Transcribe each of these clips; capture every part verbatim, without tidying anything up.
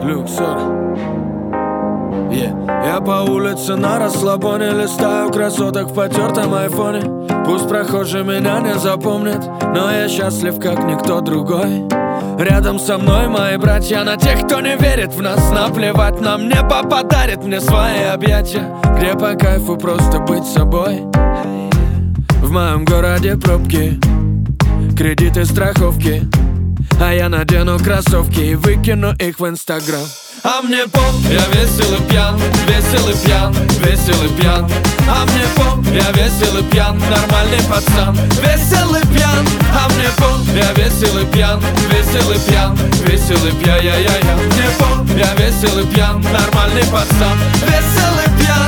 Люксор. Yeah. Я по улице на расслабоне листаю красоток в потертом айфоне. Пусть прохожий меня не запомнит, но я счастлив, как никто другой. Рядом со мной мои братья, на тех, кто не верит в нас. Наплевать нам, небо подарит мне свои объятия, где по кайфу просто быть собой. В моем городе пробки, кредиты, страховки, а я надену кроссовки и выкину их в Инстаграм. А мне поп, я весел и пьян, весел и пьян, весел и пьян. А мне поп, я весел и пьян, нормальный пацан, весел и пьян. А мне поп, я весел и пьян, весел и пьян, весел и пьян, я я я. Мне поп, я весел и пьян, нормальный пацан, весел и пьян.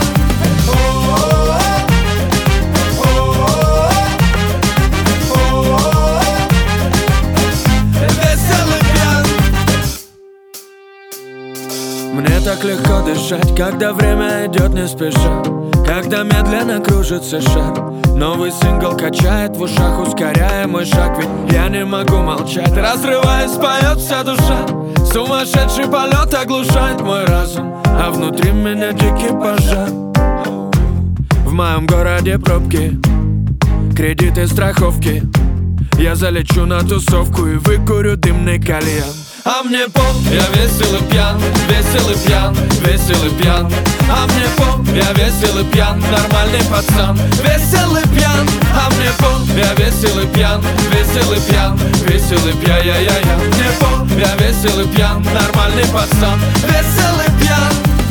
Мне так легко дышать, когда время идет не спеша, когда медленно кружится шар. Новый сингл качает в ушах, ускоряя мой шаг, ведь я не могу молчать. Разрываясь, поет вся душа, сумасшедший полет оглушает мой разум, а внутри меня дикий пожар. В моем городе пробки, кредиты, страховки, я залечу на тусовку и выкурю дымный кальян. А мне поп, я весел и пьян, весел и пьян, весел и пьян. А мне поп, я весел и пьян, нормальный пацан, весел и пьян. А мне поп, я весел и пьян, весел и пьян, весел и пьян, я я я. Мне поп, я весел и пьян, нормальный пацан, весел и пьян.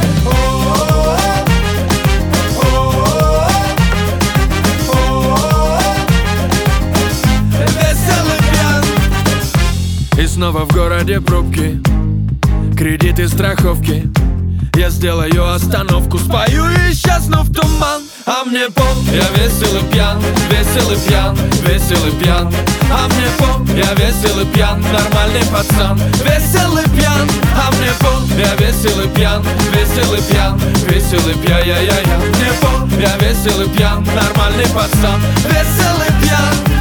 И снова в городе пробки, кредиты, страховки, я сделаю остановку, спою и исчезну в туман. А мне поп, я весел и пьян, весел и пьян, весел и пьян. А мне поп, я весел и пьян, нормальный пацан, весел и пьян. А мне поп, я весел и пьян, весел и пьян, весел и пьян, я я я. Мне поп, я весел и пьян, нормальный пацан, весел и пьян.